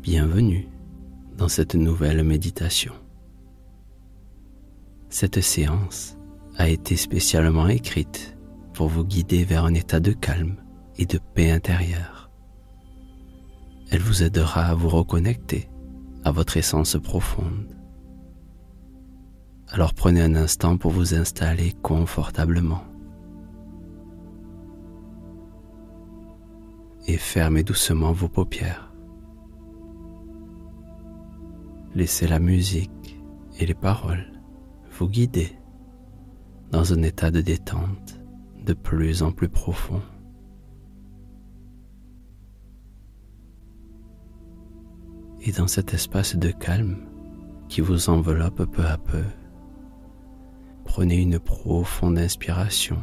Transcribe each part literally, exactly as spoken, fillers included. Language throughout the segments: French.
Bienvenue dans cette nouvelle méditation. Cette séance a été spécialement écrite pour vous guider vers un état de calme et de paix intérieure. Elle vous aidera à vous reconnecter à votre essence profonde. Alors prenez un instant pour vous installer confortablement et fermez doucement vos paupières. Laissez la musique et les paroles vous guider dans un état de détente de plus en plus profond. Et dans cet espace de calme qui vous enveloppe peu à peu, prenez une profonde inspiration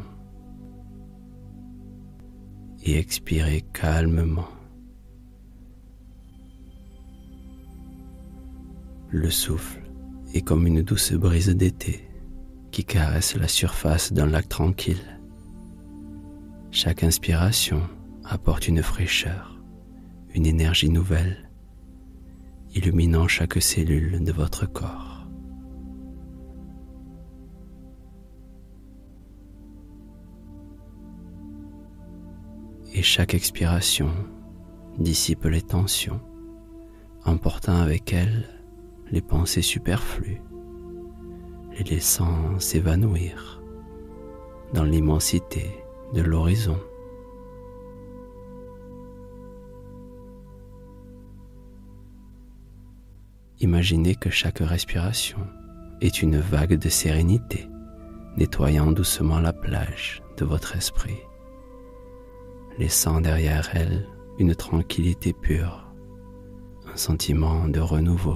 et expirez calmement. Le souffle est comme une douce brise d'été qui caresse la surface d'un lac tranquille. Chaque inspiration apporte une fraîcheur, une énergie nouvelle, illuminant chaque cellule de votre corps. Et chaque expiration dissipe les tensions, emportant avec elle les pensées superflues, les laissant s'évanouir dans l'immensité de l'horizon. Imaginez que chaque respiration est une vague de sérénité, nettoyant doucement la plage de votre esprit, laissant derrière elle une tranquillité pure, un sentiment de renouveau.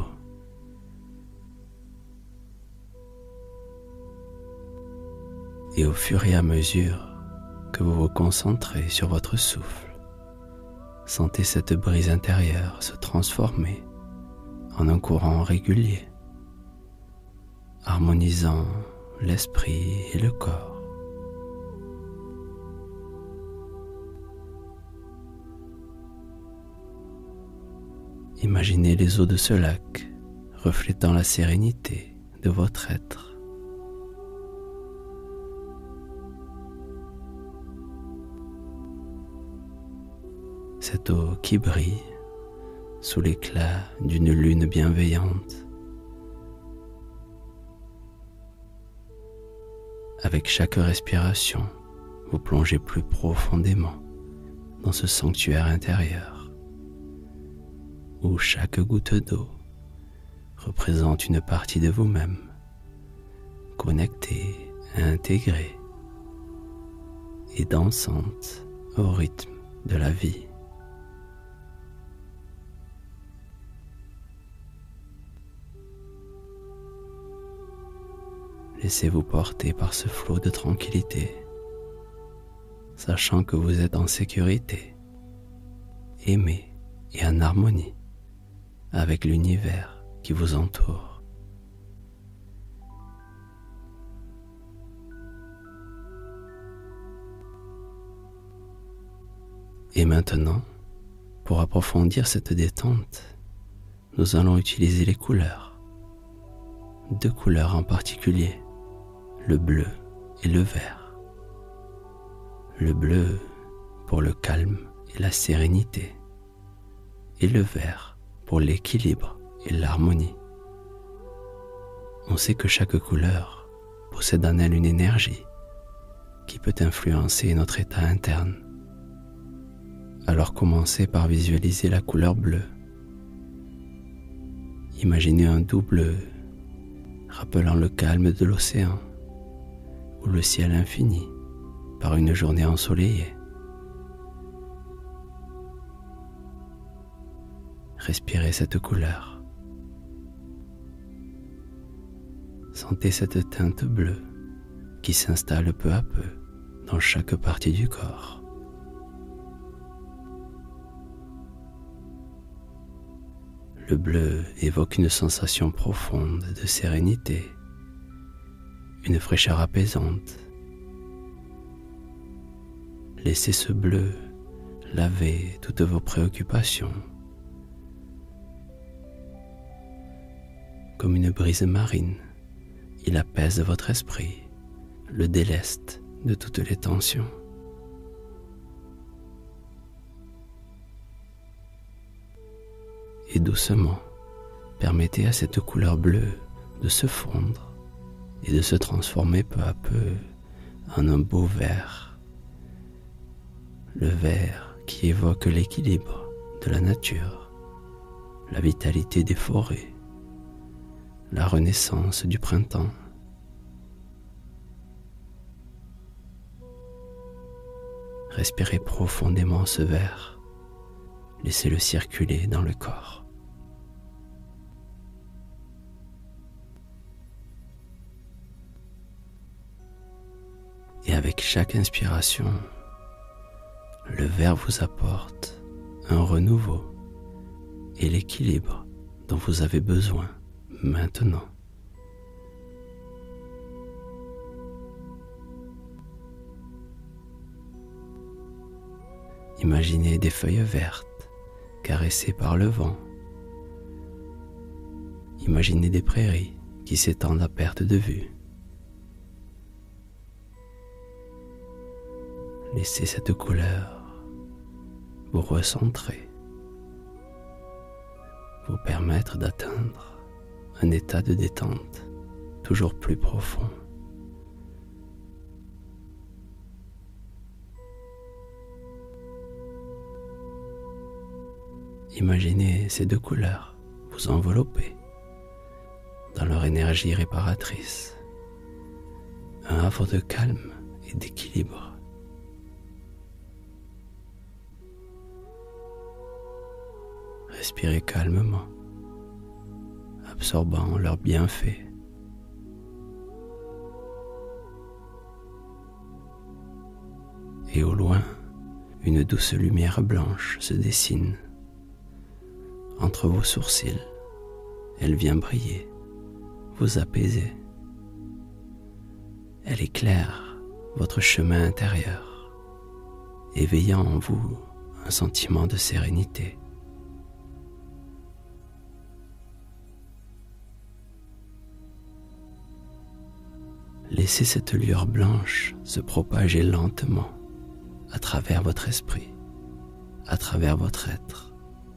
Et au fur et à mesure que vous vous concentrez sur votre souffle, sentez cette brise intérieure se transformer en un courant régulier, harmonisant l'esprit et le corps. Imaginez les eaux de ce lac reflétant la sérénité de votre être. Cette eau qui brille sous l'éclat d'une lune bienveillante. Avec chaque respiration, vous plongez plus profondément dans ce sanctuaire intérieur, où chaque goutte d'eau représente une partie de vous-même, connectée, intégrée et dansante au rythme de la vie. Laissez-vous porter par ce flot de tranquillité, sachant que vous êtes en sécurité, aimé et en harmonie avec l'univers qui vous entoure. Et maintenant, pour approfondir cette détente, nous allons utiliser les couleurs. Deux couleurs en particulier, le bleu et le vert. Le bleu pour le calme et la sérénité, et le vert pour l'équilibre et l'harmonie. On sait que chaque couleur possède en elle une énergie qui peut influencer notre état interne. Alors commencez par visualiser la couleur bleue. Imaginez un doux bleu rappelant le calme de l'océan ou le ciel infini par une journée ensoleillée. Respirez cette couleur. Sentez cette teinte bleue qui s'installe peu à peu dans chaque partie du corps. Le bleu évoque une sensation profonde de sérénité, une fraîcheur apaisante. Laissez ce bleu laver toutes vos préoccupations, comme une brise marine. Il apaise votre esprit, le déleste de toutes les tensions. Et doucement, permettez à cette couleur bleue de se fondre et de se transformer peu à peu en un beau vert. Le vert qui évoque l'équilibre de la nature, la vitalité des forêts, la renaissance du printemps. Respirez profondément ce vert, laissez-le circuler dans le corps. Et avec chaque inspiration, le vert vous apporte un renouveau et l'équilibre dont vous avez besoin maintenant. Imaginez des feuilles vertes caressées par le vent. Imaginez des prairies qui s'étendent à perte de vue. Laissez cette couleur vous recentrer, vous permettre d'atteindre un état de détente toujours plus profond. Imaginez ces deux couleurs vous envelopper dans leur énergie réparatrice, un havre de calme et d'équilibre. Respirez calmement, absorbant leurs bienfaits. Et au loin, une douce lumière blanche se dessine. Entre vos sourcils, elle vient briller, vous apaiser. Elle éclaire votre chemin intérieur, éveillant en vous un sentiment de sérénité. Laissez cette lueur blanche se propager lentement à travers votre esprit, à travers votre être.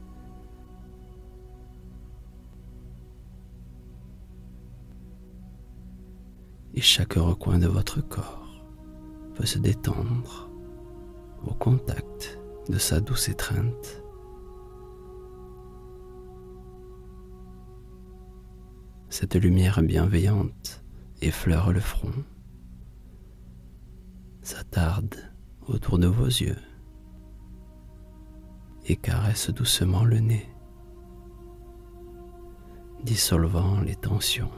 Et chaque recoin de votre corps peut se détendre au contact de sa douce étreinte. Cette lumière bienveillante effleure le front, s'attarde autour de vos yeux et caresse doucement le nez, dissolvant les tensions.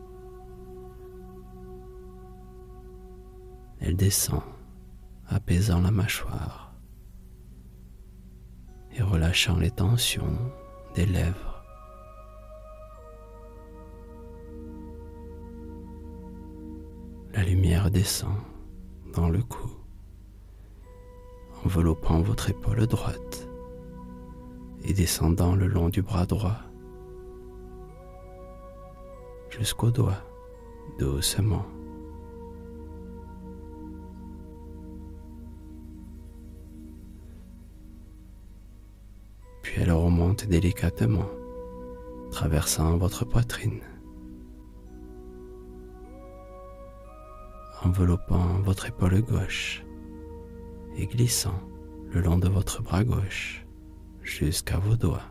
Elle descend, apaisant la mâchoire et relâchant les tensions des lèvres. La lumière descend dans le cou, enveloppant votre épaule droite et descendant le long du bras droit jusqu'au doigt, doucement. Puis elle remonte délicatement, traversant votre poitrine, enveloppant votre épaule gauche et glissant le long de votre bras gauche jusqu'à vos doigts.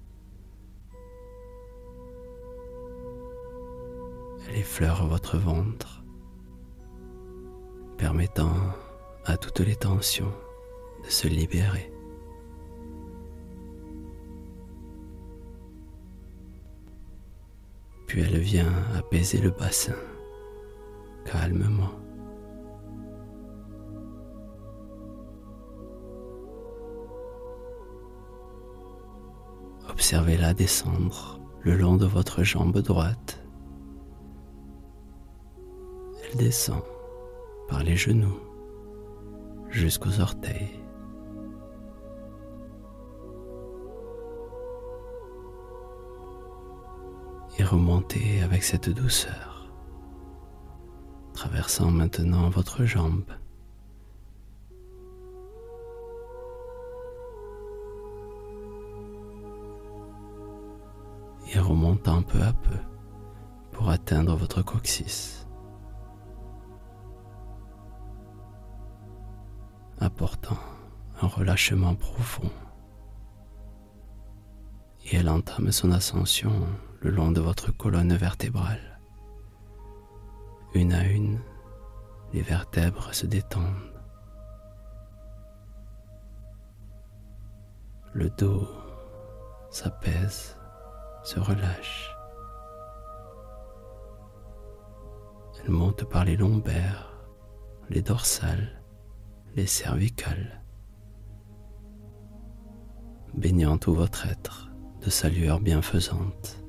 Elle effleure votre ventre, permettant à toutes les tensions de se libérer. Puis elle vient apaiser le bassin calmement. Observez-la descendre le long de votre jambe droite. Elle descend par les genoux jusqu'aux orteils. et remontez avec cette douceur, traversant maintenant votre jambe, et remontant peu à peu pour atteindre votre coccyx, apportant un relâchement profond, et elle entame son ascension le long de votre colonne vertébrale. Une à une, les vertèbres se détendent. Le dos s'apaise, se relâche. Elle monte par les lombaires, les dorsales, les cervicales, baignant tout votre être de sa lueur bienfaisante.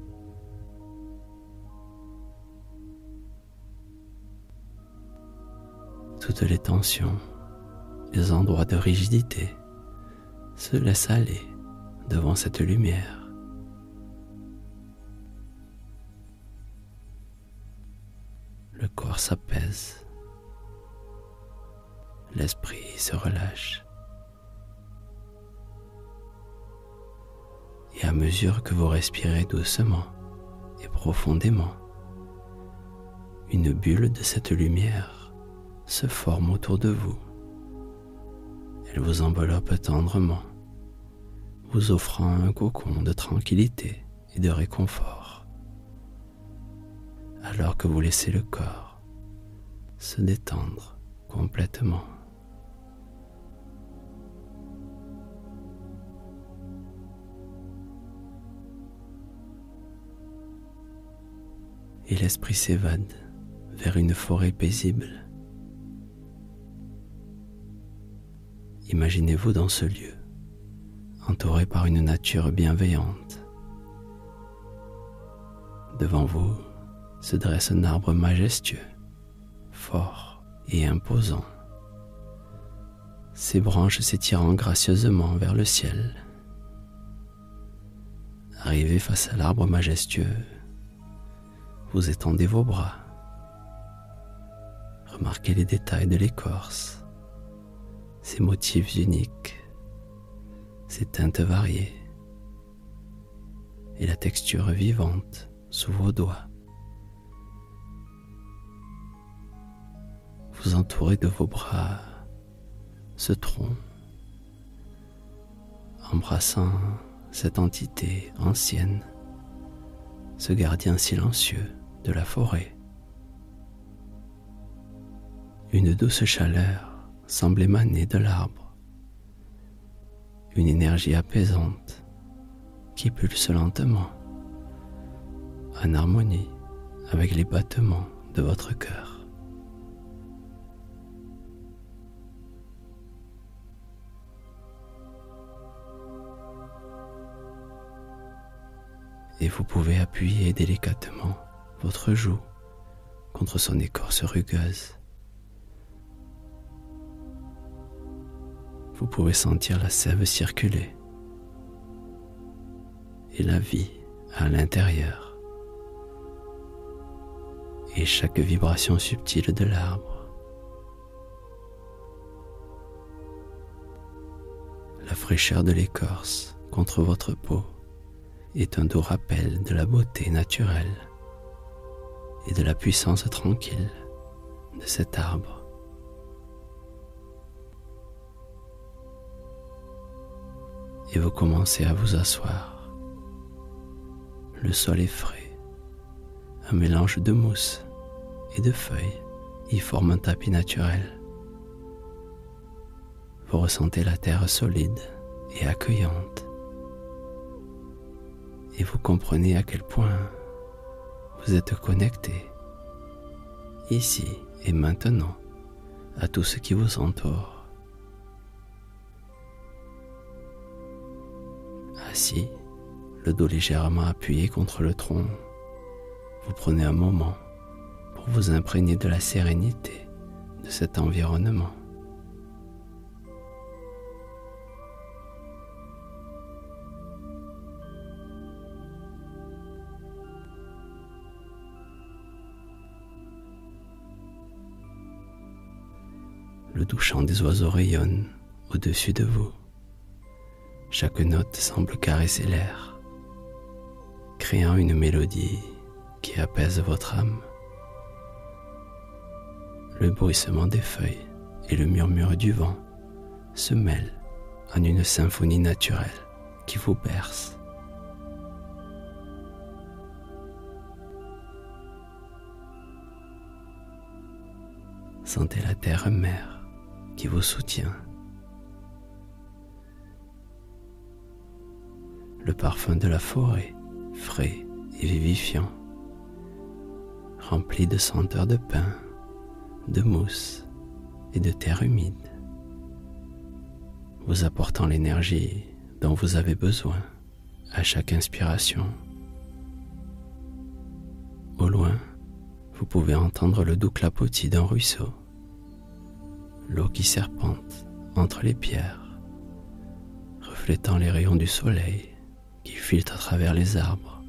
Toutes les tensions, les endroits de rigidité se laissent aller devant cette lumière. Le corps s'apaise, l'esprit se relâche. Et à mesure que vous respirez doucement et profondément, une bulle de cette lumière se forme autour de vous. Elle vous enveloppe tendrement, vous offrant un cocon de tranquillité et de réconfort, alors que vous laissez le corps se détendre complètement. Et l'esprit s'évade vers une forêt paisible. Imaginez-vous dans ce lieu, entouré par une nature bienveillante. Devant vous se dresse un arbre majestueux, fort et imposant, ses branches s'étirant gracieusement vers le ciel. Arrivé face à l'arbre majestueux, vous étendez vos bras. Remarquez les détails de l'écorce, ses motifs uniques, ses teintes variées et la texture vivante sous vos doigts. Vous entourez de vos bras ce tronc, embrassant cette entité ancienne, ce gardien silencieux de la forêt. Une douce chaleur semble émaner de l'arbre, une énergie apaisante qui pulse lentement, en harmonie avec les battements de votre cœur. Et vous pouvez appuyer délicatement votre joue contre son écorce rugueuse. Vous pouvez sentir la sève circuler et la vie à l'intérieur et chaque vibration subtile de l'arbre. La fraîcheur de l'écorce contre votre peau est un doux rappel de la beauté naturelle et de la puissance tranquille de cet arbre. Et vous commencez à vous asseoir. Le sol est frais, un mélange de mousse et de feuilles y forme un tapis naturel. Vous ressentez la terre solide et accueillante. Et vous comprenez à quel point vous êtes connecté, ici et maintenant, à tout ce qui vous entoure. Assis, le dos légèrement appuyé contre le tronc, vous prenez un moment pour vous imprégner de la sérénité de cet environnement. doux chant des oiseaux rayonne au-dessus de vous. Chaque note semble caresser l'air, créant une mélodie qui apaise votre âme. Le bruissement des feuilles et le murmure du vent se mêlent en une symphonie naturelle qui vous berce. Sentez la terre-mère qui vous soutient. Le parfum de la forêt, frais et vivifiant, rempli de senteurs de pin, de mousse et de terre humide, vous apportant l'énergie dont vous avez besoin à chaque inspiration. Au loin, vous pouvez entendre le doux clapotis d'un ruisseau, l'eau qui serpente entre les pierres, reflétant les rayons du soleil qui filtrent à travers les arbres.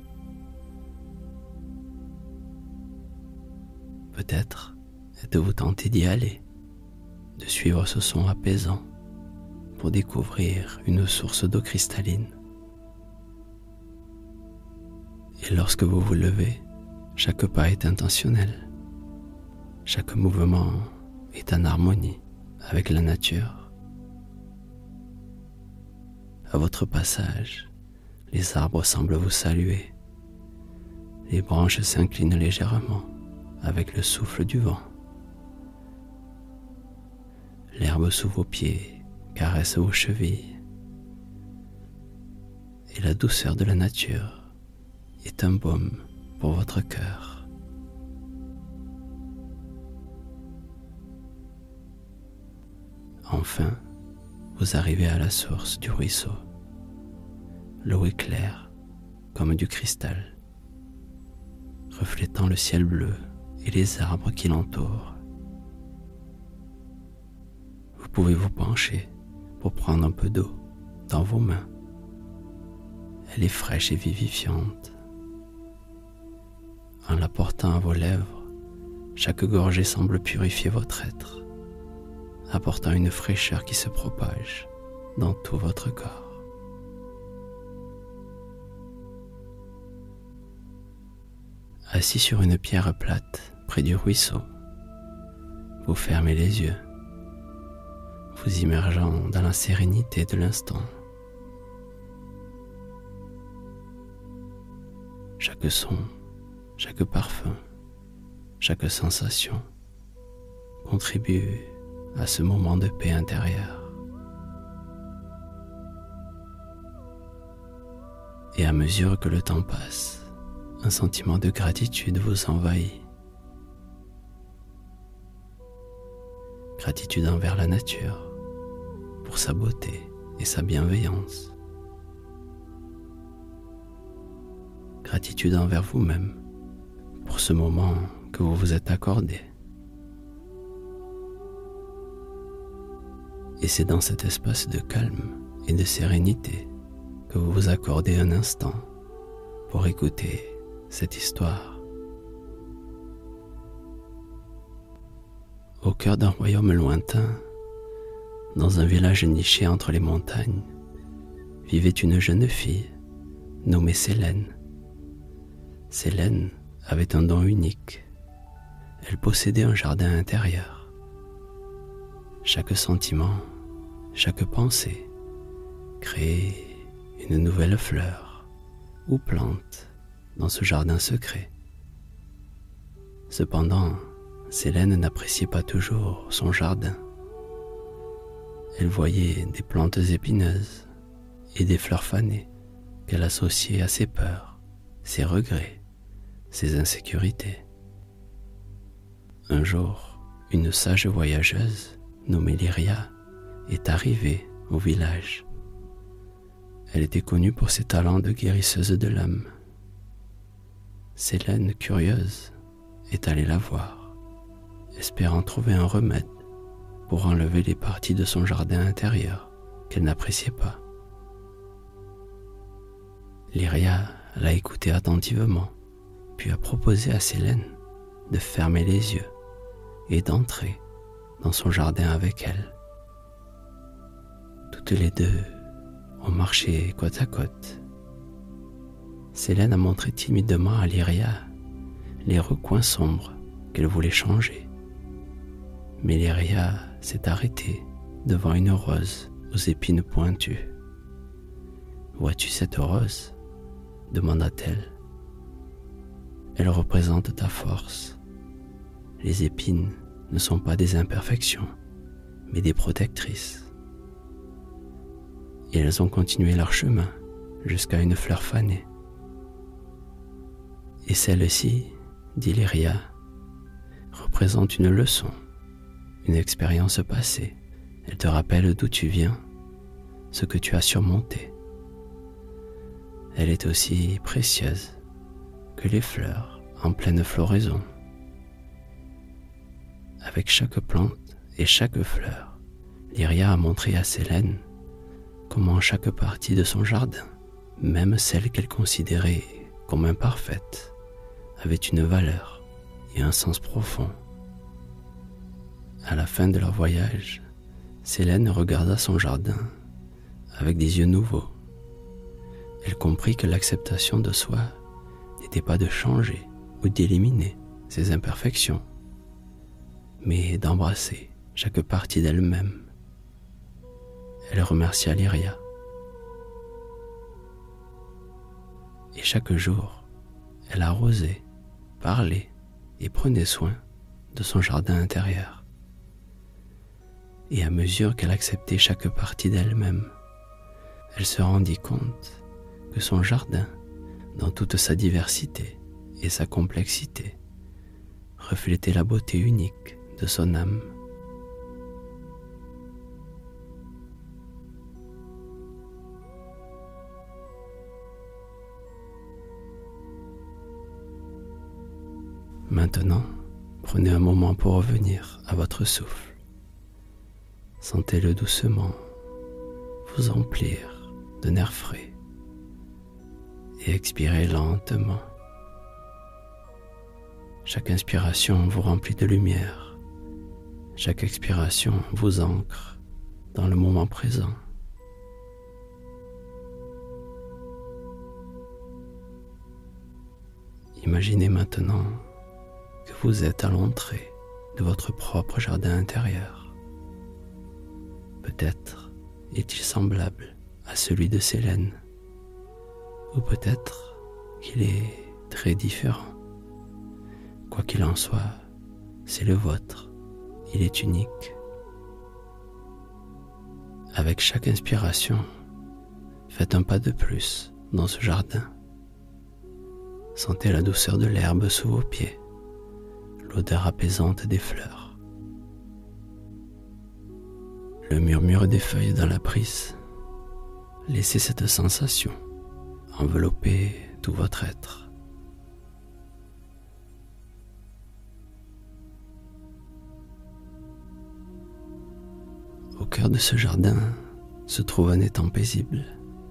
Peut-être êtes-vous tenté d'y aller, de suivre ce son apaisant pour découvrir une source d'eau cristalline. Et lorsque vous vous levez, chaque pas est intentionnel, chaque mouvement est en harmonie avec la nature. À votre passage, les arbres semblent vous saluer, les branches s'inclinent légèrement avec le souffle du vent. L'herbe sous vos pieds caresse vos chevilles, et la douceur de la nature est un baume pour votre cœur. Enfin, vous arrivez à la source du ruisseau. L'eau est claire comme du cristal, reflétant le ciel bleu et les arbres qui l'entourent. Vous pouvez vous pencher pour prendre un peu d'eau dans vos mains. Elle est fraîche et vivifiante. En la portant à vos lèvres, chaque gorgée semble purifier votre être, apportant une fraîcheur qui se propage dans tout votre corps. Assis sur une pierre plate près du ruisseau, vous fermez les yeux, vous immergeant dans la sérénité de l'instant. Chaque son, chaque parfum, chaque sensation contribue à ce moment de paix intérieure. Et à mesure que le temps passe, un sentiment de gratitude vous envahit. Gratitude envers la nature, pour sa beauté et sa bienveillance. Gratitude envers vous-même, pour ce moment que vous vous êtes accordé. Et c'est dans cet espace de calme et de sérénité que vous vous accordez un instant pour écouter cette histoire. Au cœur d'un royaume lointain, dans un village niché entre les montagnes, vivait une jeune fille nommée Célène. Célène avait un don unique. Elle possédait un jardin intérieur. Chaque sentiment, chaque pensée créait une nouvelle fleur ou plante dans ce jardin secret. Cependant, Célène n'appréciait pas toujours son jardin. Elle voyait des plantes épineuses et des fleurs fanées qu'elle associait à ses peurs, ses regrets, ses insécurités. Un jour, une sage voyageuse nommée Lyria est arrivée au village. Elle était connue pour ses talents de guérisseuse de l'âme. Célène, curieuse, est allée la voir, espérant trouver un remède pour enlever les parties de son jardin intérieur qu'elle n'appréciait pas. Lyria l'a écoutée attentivement, puis a proposé à Célène de fermer les yeux et d'entrer dans son jardin avec elle. Toutes les deux ont marché côte à côte. Célène a montré timidement à Lyria les recoins sombres qu'elle voulait changer. Mais Lyria s'est arrêtée devant une rose aux épines pointues. « Vois-tu cette rose ?» demanda-t-elle. « Elle représente ta force. Les épines ne sont pas des imperfections, mais des protectrices. » Et elles ont continué leur chemin jusqu'à une fleur fanée. « Et celle-ci, dit Lyria, représente une leçon, une expérience passée. Elle te rappelle d'où tu viens, ce que tu as surmonté. Elle est aussi précieuse que les fleurs en pleine floraison. Avec chaque plante et chaque fleur, Lyria a montré à Célène comment chaque partie de son jardin, même celle qu'elle considérait comme imparfaite, avait une valeur et un sens profond. À la fin de leur voyage, Célène regarda son jardin avec des yeux nouveaux. Elle comprit que l'acceptation de soi n'était pas de changer ou d'éliminer ses imperfections, mais d'embrasser chaque partie d'elle-même. Elle remercia Lyria. Et chaque jour, elle arrosait, parlait et prenait soin de son jardin intérieur. Et à mesure qu'elle acceptait chaque partie d'elle-même, elle se rendit compte que son jardin, dans toute sa diversité et sa complexité, reflétait la beauté unique de son âme. Maintenant, prenez un moment pour revenir à votre souffle. Sentez-le doucement vous emplir de nerfs frais et expirez lentement. Chaque inspiration vous remplit de lumière. Chaque expiration vous ancre dans le moment présent. Imaginez maintenant que vous êtes à l'entrée de votre propre jardin intérieur. Peut-être est-il semblable à celui de Célène, ou peut-être qu'il est très différent. Quoi qu'il en soit, c'est le vôtre, il est unique. Avec chaque inspiration, faites un pas de plus dans ce jardin. Sentez la douceur de l'herbe sous vos pieds, l'odeur apaisante des fleurs, le murmure des feuilles dans la brise. Laissez cette sensation envelopper tout votre être. Au cœur de ce jardin se trouve un étang paisible.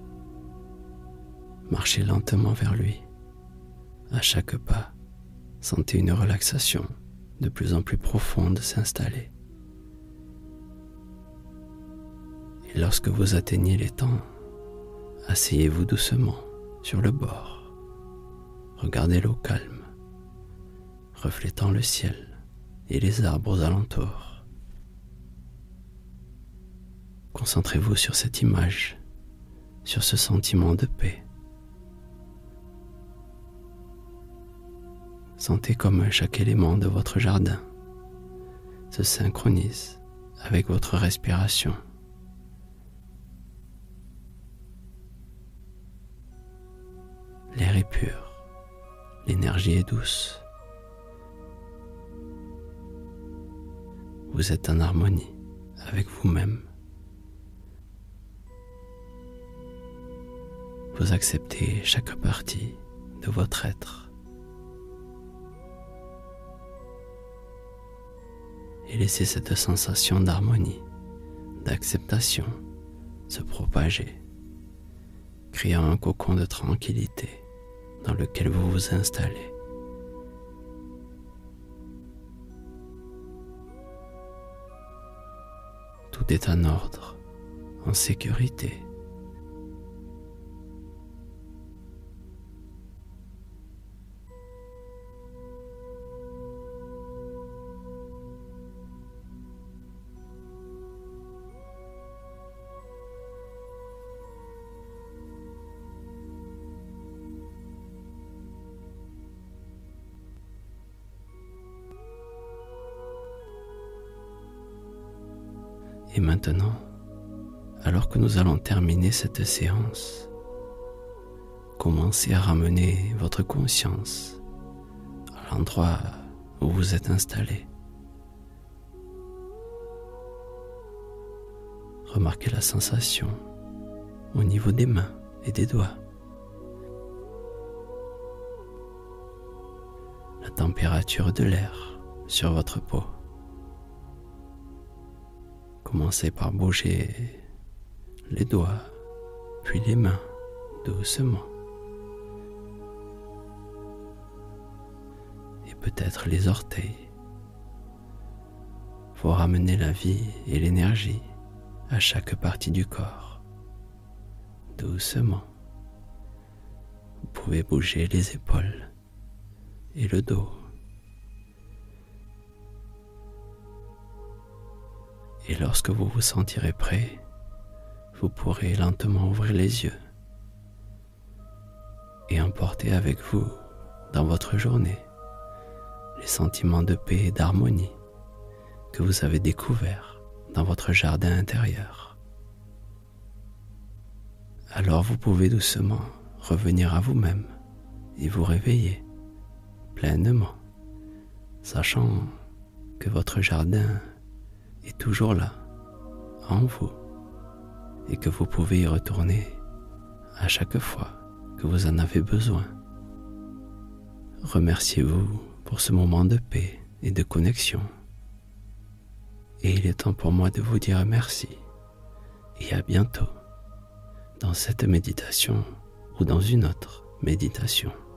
Marchez lentement vers lui. À chaque pas, sentez une relaxation de plus en plus profonde s'installer. Et lorsque vous atteignez l'étang, asseyez-vous doucement sur le bord. Regardez l'eau calme, reflétant le ciel et les arbres aux alentours. Concentrez-vous sur cette image, sur ce sentiment de paix. Sentez comme chaque élément de votre jardin se synchronise avec votre respiration. L'air est pur, l'énergie est douce. Vous êtes en harmonie avec vous-même. Vous acceptez chaque partie de votre être. Et laissez cette sensation d'harmonie, d'acceptation se propager, créant un cocon de tranquillité dans lequel vous vous installez. tout est en ordre, en sécurité. Et maintenant, alors que nous allons terminer cette séance, commencez à ramener votre conscience à l'endroit où vous êtes installé. Remarquez la sensation au niveau des mains et des doigts. La température de l'air sur votre peau. Commencez par bouger les doigts, puis les mains, doucement. Et peut-être les orteils. Faut ramener la vie et l'énergie à chaque partie du corps. Doucement. Vous pouvez bouger les épaules et le dos. Et lorsque vous vous sentirez prêt, vous pourrez lentement ouvrir les yeux et emporter avec vous dans votre journée les sentiments de paix et d'harmonie que vous avez découverts dans votre jardin intérieur. Alors vous pouvez doucement revenir à vous-même et vous réveiller pleinement, sachant que votre jardin est toujours là, en vous, et que vous pouvez y retourner à chaque fois que vous en avez besoin. Remerciez-vous pour ce moment de paix et de connexion. Et il est temps pour moi de vous dire merci et à bientôt dans cette méditation ou dans une autre méditation.